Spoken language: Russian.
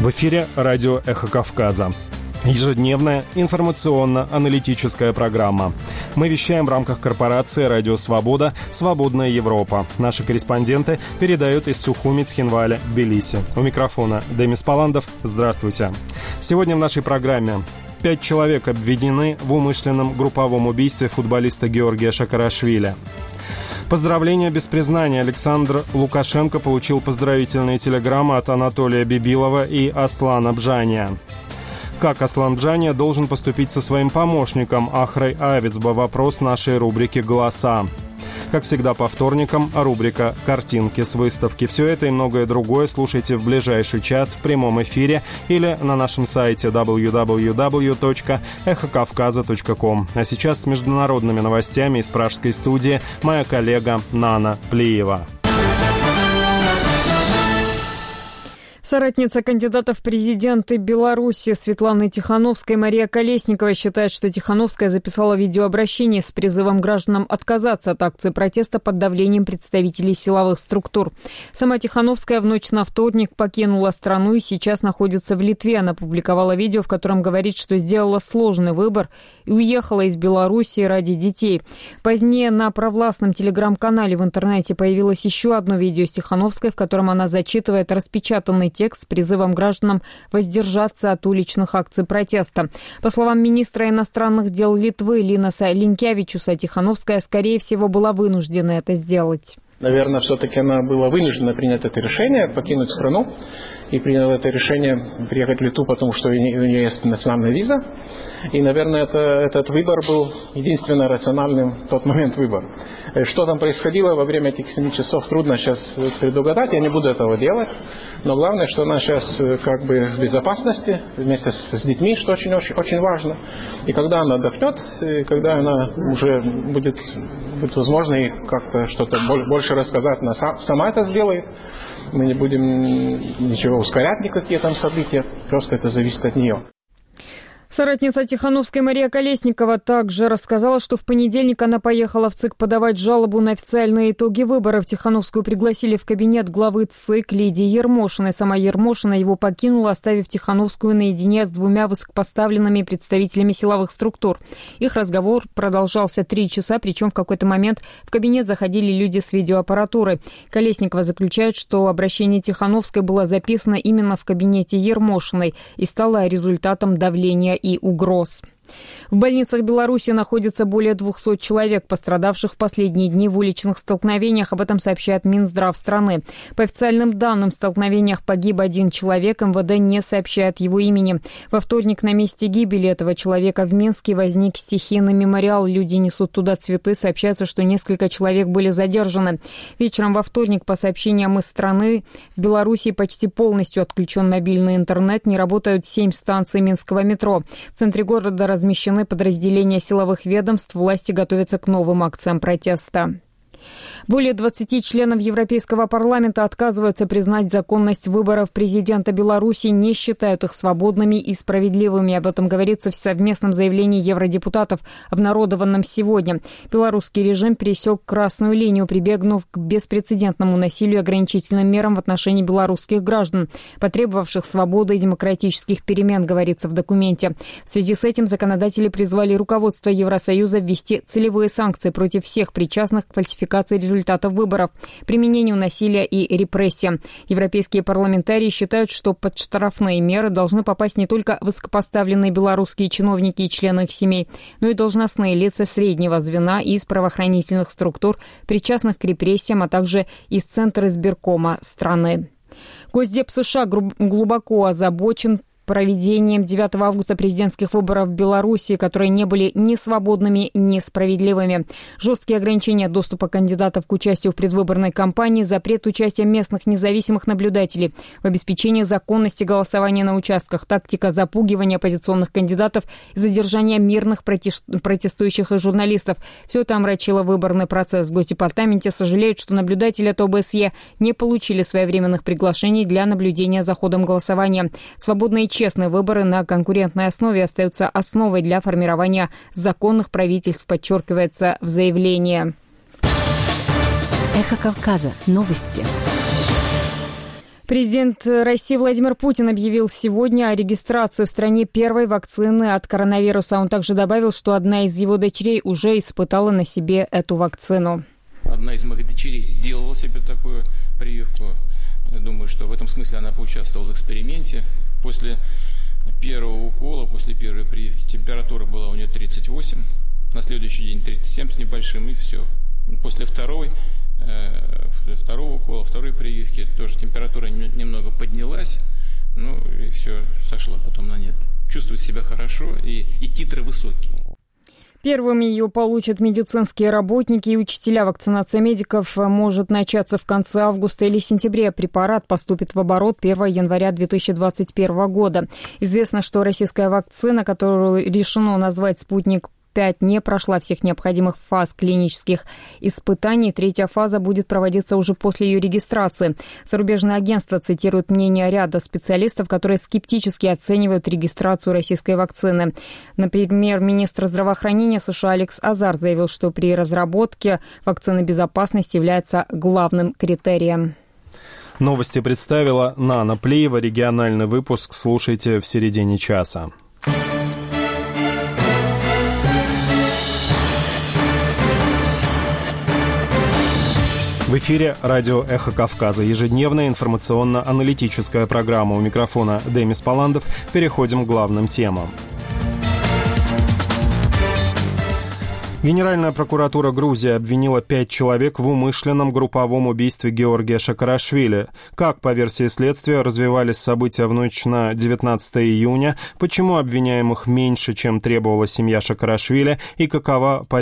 В эфире радио «Эхо Кавказа». Ежедневная информационно-аналитическая программа. Мы вещаем в рамках корпорации «Радио Свобода», «Свободная Европа». Наши корреспонденты передают из Сухуми, Цхинваля, Тбилиси. У микрофона Демис Паландов. Здравствуйте. Сегодня в нашей программе 5 человек обвинены в умышленном групповом убийстве футболиста Георгия Шакарашвили. Поздравления без признания. Александр Лукашенко получил поздравительные телеграммы от Анатолия Бибилова и Аслана Бжания. Как Аслан Бжания должен поступить со своим помощником Ахрой Авицба? Вопрос нашей рубрики «Голоса». Как всегда по вторникам, рубрика «Картинки с выставки». Все это и многое другое слушайте в ближайший час в прямом эфире или на нашем сайте www.эхокавказа.ком. А сейчас с международными новостями из пражской студии моя коллега Нана Плиева. Соратница кандидата в президенты Беларуси Светланы Тихановской Мария Колесникова считает, что Тихановская записала видеообращение с призывом гражданам отказаться от акции протеста под давлением представителей силовых структур. Сама Тихановская в ночь на вторник покинула страну и сейчас находится в Литве. Она опубликовала видео, в котором говорит, что сделала сложный выбор и уехала из Беларуси ради детей. Позднее на провластном телеграм-канале в интернете появилось еще одно видео с Тихановской, в котором она зачитывает распечатанный текст с призывом гражданам воздержаться от уличных акций протеста. По словам министра иностранных дел Литвы Линаса Линкевичуса, Тихановская, скорее всего, была вынуждена это сделать. Наверное, все-таки она была вынуждена принять это решение, покинуть страну, и приняла это решение приехать в Литву, потому что у нее есть национальная виза. И, наверное, этот выбор был единственно рациональным в тот момент выбор. Что там происходило во время этих 7 часов, трудно сейчас предугадать, я не буду этого делать. Но главное, что она сейчас как бы в безопасности, вместе с детьми, что очень важно. И когда она отдохнет, и когда она уже будет возможно ей как-то что-то больше рассказать, она сама это сделает. Мы не будем ничего ускорять, никакие там события, просто это зависит от нее. Соратница Тихановской Мария Колесникова также рассказала, что в понедельник она поехала в ЦИК подавать жалобу на официальные итоги выборов. Тихановскую пригласили в кабинет главы ЦИК Лидии Ермошиной. Сама Ермошина его покинула, оставив Тихановскую наедине с 2 высокопоставленными представителями силовых структур. Их разговор продолжался 3 часа, причем в какой-то момент в кабинет заходили люди с видеоаппаратурой. Колесникова заключает, что обращение Тихановской было записано именно в кабинете Ермошиной и стало результатом давления и угроз. В больницах Беларуси находится более 200 человек, пострадавших в последние дни в уличных столкновениях. Об этом сообщает Минздрав страны. По официальным данным, в столкновениях погиб 1 человек. МВД не сообщает его имени. Во вторник на месте гибели этого человека в Минске возник стихийный мемориал. Люди несут туда цветы. Сообщается, что несколько человек были задержаны. Вечером во вторник, по сообщениям из страны, в Беларуси почти полностью отключен мобильный интернет. Не работают 7 станций Минского метро. В центре города размещены подразделения силовых ведомств, власти готовятся к новым акциям протеста. Более 20 членов Европейского парламента отказываются признать законность выборов президента Беларуси, не считают их свободными и справедливыми. Об этом говорится в совместном заявлении евродепутатов, обнародованном сегодня. Белорусский режим пересек красную линию, прибегнув к беспрецедентному насилию и ограничительным мерам в отношении белорусских граждан, потребовавших свободы и демократических перемен, говорится в документе. В связи с этим законодатели призвали руководство Евросоюза ввести целевые санкции против всех причастных к фальсификации результатов выборов, применению насилия и репрессиям. Европейские парламентарии считают, что под штрафные меры должны попасть не только высокопоставленные белорусские чиновники и члены их семей, но и должностные лица среднего звена из правоохранительных структур, причастных к репрессиям, а также из Центра избиркома страны. Госдеп США глубоко озабочен проведением 9 августа президентских выборов в Беларуси, которые не были ни свободными, ни справедливыми. Жесткие ограничения доступа кандидатов к участию в предвыборной кампании, запрет участия местных независимых наблюдателей в обеспечении законности голосования на участках, тактика запугивания оппозиционных кандидатов и задержания мирных протестующих и журналистов. Все это омрачило выборный процесс. В Госдепартаменте сожалеют, что наблюдатели от ОБСЕ не получили своевременных приглашений для наблюдения за ходом голосования. Свободные и честные выборы на конкурентной основе остаются основой для формирования законных правительств, подчеркивается в заявлении. Эхо Кавказа. Новости. Президент России Владимир Путин объявил сегодня о регистрации в стране первой вакцины от коронавируса. Он также добавил, что одна из его дочерей уже испытала на себе эту вакцину. Одна из моих дочерей сделала себе такую прививку. Я думаю, что в этом смысле она поучаствовала в эксперименте. После первого укола, после первой прививки температура была у нее 38, на следующий день 37 с небольшим, и все. После второго укола, второй прививки тоже температура немного поднялась, ну и все, сошла потом на нет. Чувствует себя хорошо и титры высокие. Первыми ее получат медицинские работники и учителя. Вакцинация медиков может начаться в конце августа или сентября. Препарат поступит в оборот 1 января 2021 года. Известно, что российская вакцина, которую решено назвать «Спутник-5», не прошла всех необходимых фаз клинических испытаний. Третья фаза будет проводиться уже после ее регистрации. Зарубежное агентство цитирует мнение ряда специалистов, которые скептически оценивают регистрацию российской вакцины. Например, министр здравоохранения США Алекс Азар заявил, что при разработке вакцины безопасность является главным критерием. Новости представила Нана Плиева. Региональный выпуск слушайте в середине часа. В эфире радио «Эхо Кавказа». Ежедневная информационно-аналитическая программа. У микрофона Демис Паландов. Переходим к главным темам. Генеральная прокуратура Грузии обвинила 5 человек в умышленном групповом убийстве Георгия Шакарашвили. Как, по версии следствия, развивались события в ночь на 19 июня, почему обвиняемых меньше, чем требовала семья Шакарашвили, и какова позиция